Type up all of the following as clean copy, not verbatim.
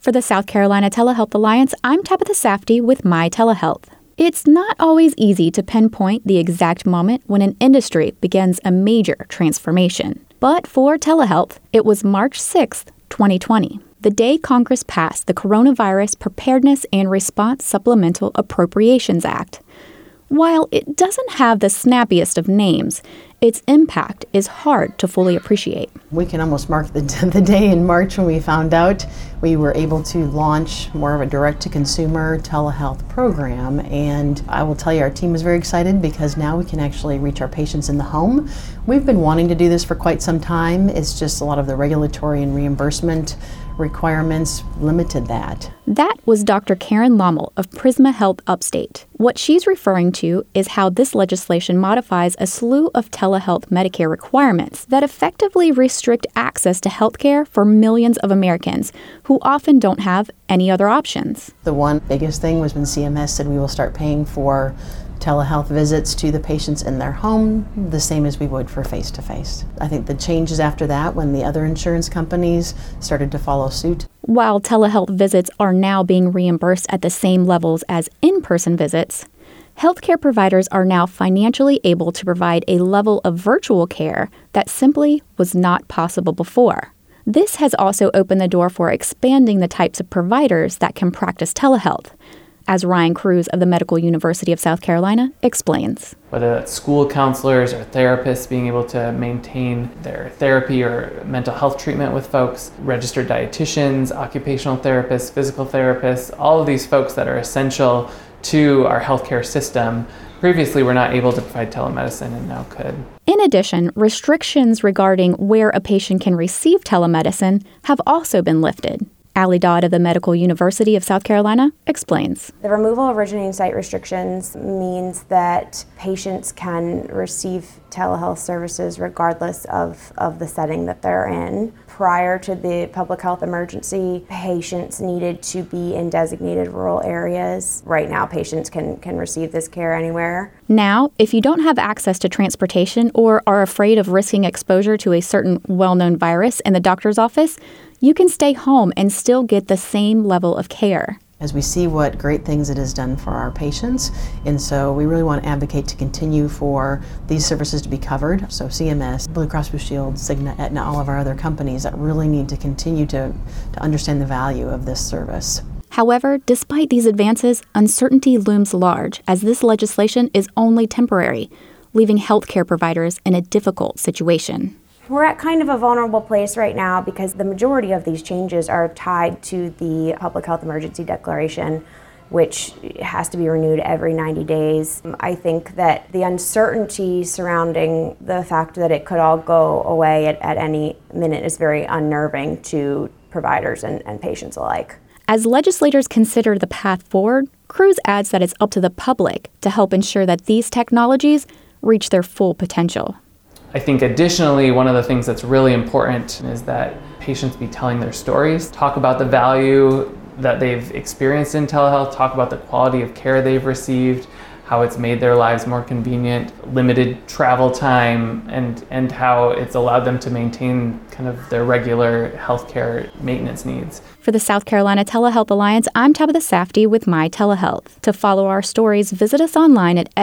For the South Carolina Telehealth Alliance, I'm Tabitha Safdie with My Telehealth. It's not always easy to pinpoint the exact moment when an industry begins a major transformation. But for telehealth, it was March 6th, 2020, the day Congress passed the Coronavirus Preparedness and Response Supplemental Appropriations Act. While it doesn't have the snappiest of names, its impact is hard to fully appreciate. We can almost mark the day in March when we found out we were able to launch more of a direct-to-consumer telehealth program. And I will tell you, our team is very excited because now we can actually reach our patients in the home. We've been wanting to do this for quite some time. It's just a lot of the regulatory and reimbursement requirements limited that. That was Dr. Karen Lommel of Prisma Health Upstate. What she's referring to is how this legislation modifies a slew of telehealth Medicare requirements that effectively restrict access to healthcare for millions of Americans who often don't have any other options. The one biggest thing was when CMS said we will start paying for telehealth visits to the patients in their home, the same as we would for face-to-face. I think the changes after that, when the other insurance companies started to follow suit. While telehealth visits are now being reimbursed at the same levels as in-person visits, healthcare providers are now financially able to provide a level of virtual care that simply was not possible before. This has also opened the door for expanding the types of providers that can practice telehealth, as Ryan Cruz of the Medical University of South Carolina explains. Whether that's school counselors or therapists being able to maintain their therapy or mental health treatment with folks, registered dietitians, occupational therapists, physical therapists, all of these folks that are essential to our healthcare system. Previously, we're not able to provide telemedicine and now could. In addition, restrictions regarding where a patient can receive telemedicine have also been lifted. Allie Dodd of the Medical University of South Carolina explains. The removal of originating site restrictions means that patients can receive telehealth services regardless of the setting that they're in. Prior to the public health emergency, patients needed to be in designated rural areas. Right now, patients can receive this care anywhere. Now, if you don't have access to transportation or are afraid of risking exposure to a certain well-known virus in the doctor's office, you can stay home and still get the same level of care. As we see what great things it has done for our patients, and so we really want to advocate to continue for these services to be covered. So CMS, Blue Cross Blue Shield, Cigna, Aetna, all of our other companies that really need to continue to understand the value of this service. However, despite these advances, uncertainty looms large as this legislation is only temporary, leaving healthcare providers in a difficult situation. We're at kind of a vulnerable place right now because the majority of these changes are tied to the Public Health Emergency Declaration, which has to be renewed every 90 days. I think that the uncertainty surrounding the fact that it could all go away at any minute is very unnerving to providers and patients alike. As legislators consider the path forward, Cruz adds that it's up to the public to help ensure that these technologies reach their full potential. I think additionally, one of the things that's really important is that patients be telling their stories, talk about the value that they've experienced in telehealth, talk about the quality of care they've received, how it's made their lives more convenient, limited travel time, and how it's allowed them to maintain kind of their regular healthcare maintenance needs. For the South Carolina Telehealth Alliance, I'm Tabitha Safdie with My Telehealth. To follow our stories, visit us online at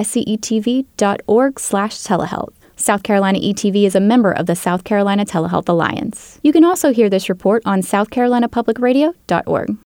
scetv.org/telehealth. South Carolina ETV is a member of the South Carolina Telehealth Alliance. You can also hear this report on southcarolinapublicradio.org.